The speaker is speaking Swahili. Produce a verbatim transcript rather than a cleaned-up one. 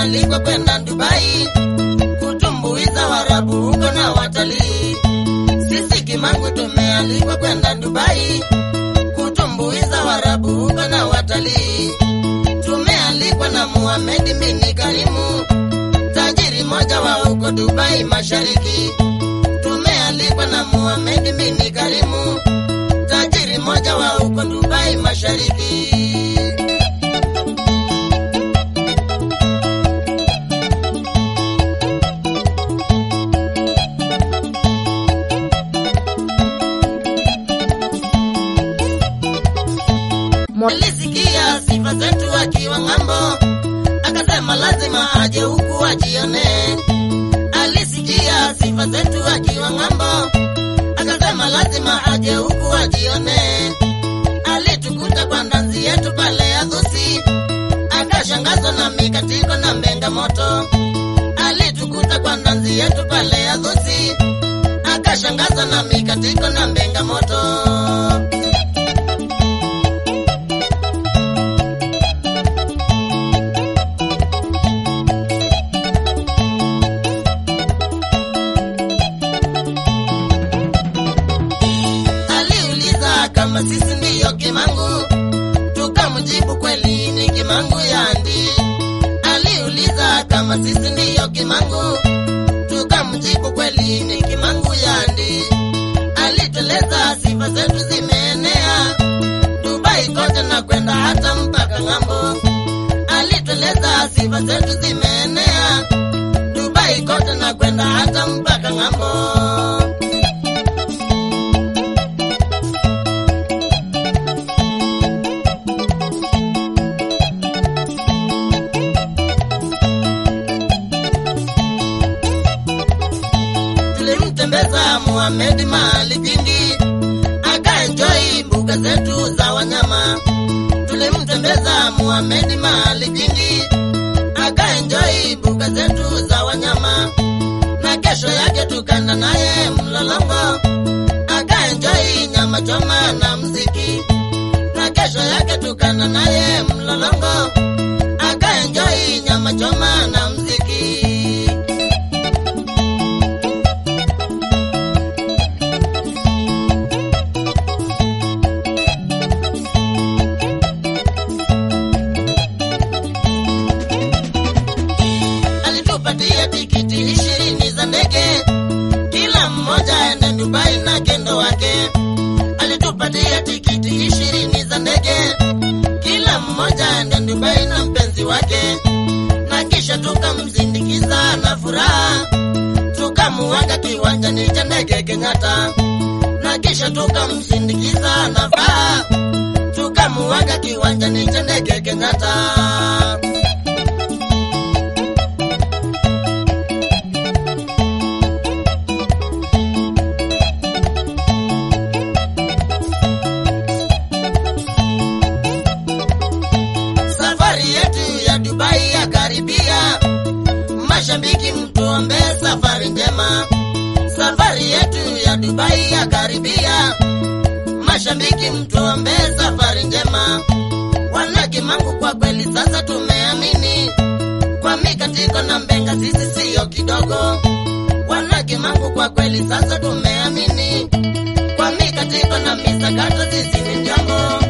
tumealikwa kwenda Dubai kutumbuiza Waarabu huko na watalii. Sisi Kimangu tumealikwa kwenda Dubai kutumbuiza Waarabu huko na watalii. Tumealikwa na Muhammad bin Karimu, tajiri moja wa huko Dubai Mashariki. Tumealikwa na Muhammad bin Karimu, tajiri moja wa huko Dubai Mashariki. Alisikia sifa zetu akiwa ng'ambo, akasema lazima aje huku ajione. Alisikia sifa zetu akiwa ng'ambo, akasema lazima aje huku ajione. Alitukuta kwa ndazi yetu pale Adhusi, akashangazwa na mikatiko na mbenga moto. Alitukuta kwa ndazi yetu pale Adhusi, akashangazwa na mikatiko na mbenga moto. Kama sisi ndiyo Kimangu, tukamjibu kweli ni Kimangu yandi. Aliuliza kama sisi ndiyo Kimangu, tukamjibu kweli ni Kimangu yandi. Alitueleza sifa zetu zimeenea Dubai kote na kwenda hata mpaka ng'ambo. Alitueleza sifa zetu zimeenea Dubai kote na kwenda hata mpaka ng'ambo. Tulimtembeza Muhammad mahali kwingi, akaenjoy mbuga zetu za wanyama. Tulimtembeza Muhammad mahali kwingi, akaenjoy mbuga zetu za wanyama. Na kesho yake tukanda naye Mlolongo, akaenjoy nyama choma na mziki. Na kesho yake tukanda naye Mlolongo, akaenjoy nyama choma na mziki. Alitupatia tikiti ishirini za ndege, kila mmoja aende Dubai na kendo wake. Alitupatia tikiti ishirini za ndege, kila mmoja aende Dubai na mpenzi wake. Na kisha tukamsindikiza na furaha, tukamuaga kiwanjani cha ndege Kenyatta. Na kisha tukamsindikiza na furaha, tukamuaga kiwanjani cha ndege Kenyatta. Safari yetu ya Dubai ya karibia, mashabiki mtuombe safari njema. Safari yetu ya Dubai ya karibia, mashabiki mtuombe safari njema. Wana Kimangu kwa kweli sasa tumeamini, kwa mikatiko na mbenga sisi siyo kidogo. Wana Kimangu kwa kweli sasa tumeamini, kwa mikatiko na misakata sisi ni jambo.